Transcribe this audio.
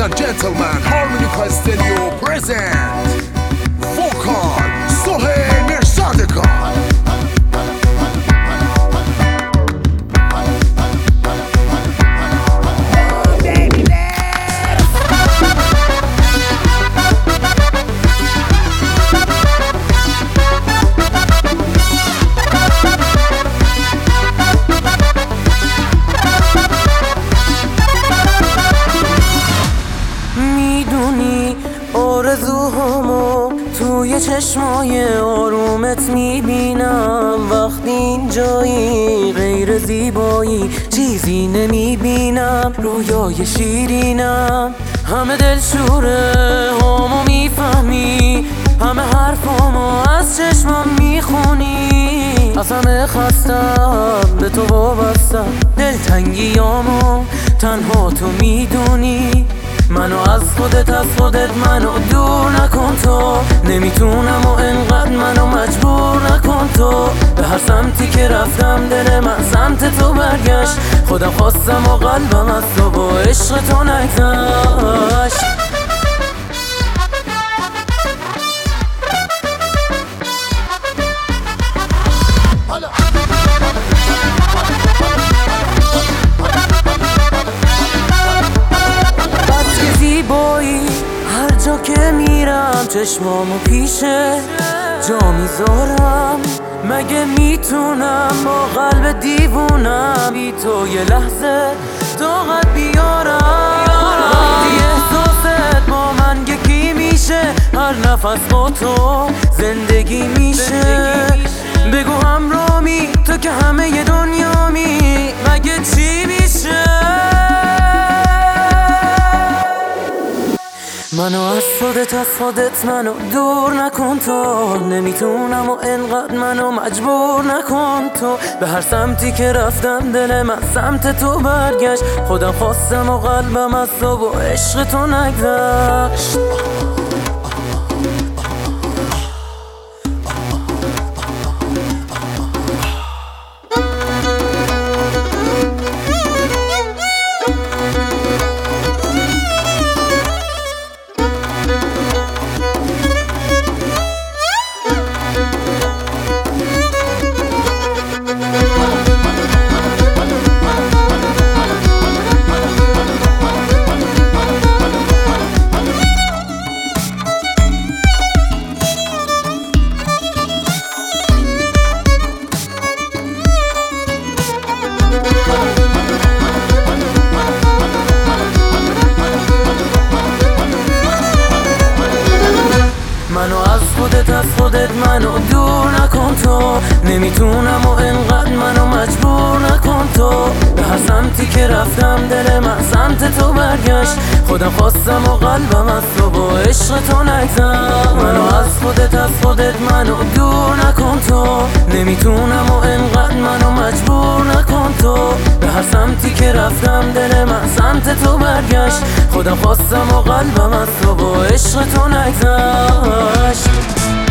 and gentlemen, Harmonica Stereo present vocal Sohail Mirsadika. آرزوهامو توی چشمای آرومت میبینم. وقتی اینجایی غیر زیبایی چیزی نمیبینم. رویای شیرینم همه دلشوره هامو میفهمی. همه حرفامو از چشمام میخونی. از همه خستم به تو وابستم. دلتنگیامو تنها تو میدونی. منو از خودت منو دور نکن تو. نمیتونم و انقدر منو مجبور نکن تو. به هر سمتی که رفتم دل من سمت تو برگشت. خودم خواستم و قلبم از تو با عشق تو نگذشت. هر جا که میرم چشمامو پیشه جا میذارم. مگه میتونم با قلب دیوونم بی تو یه لحظه طاقت بیارم؟ وقتی احساست با من یکی میشه هر نفس با تو زندگی میشه. بگو همرامی تو که همه دنیامی. مگه چی میشه؟ منو از خودت منو دور نکن تو. نمیتونم و انقدر منو مجبور نکن تو. به هر سمتی که رفتم دل من سمت تو برگشت. خودم خواستم و قلبم از تو با عشق تو نگذشت. منو از خودت منو دور نکن تو. نمیتونم و انقدر منو مجبور نکن تو. به هر سمتی که رفتم دل من سمت تو برگشت. خودم خواستم و قلبم از تو با عشق تو نگذشت. منو از خودت منو دور نکن تو. نمیتونم و انقدر منو مجبور نکن تو. به هر سمتی که رفتم دل من سمت تو برگشت. خودم خواستم و قلبم از تو با عشق تو نگذشت.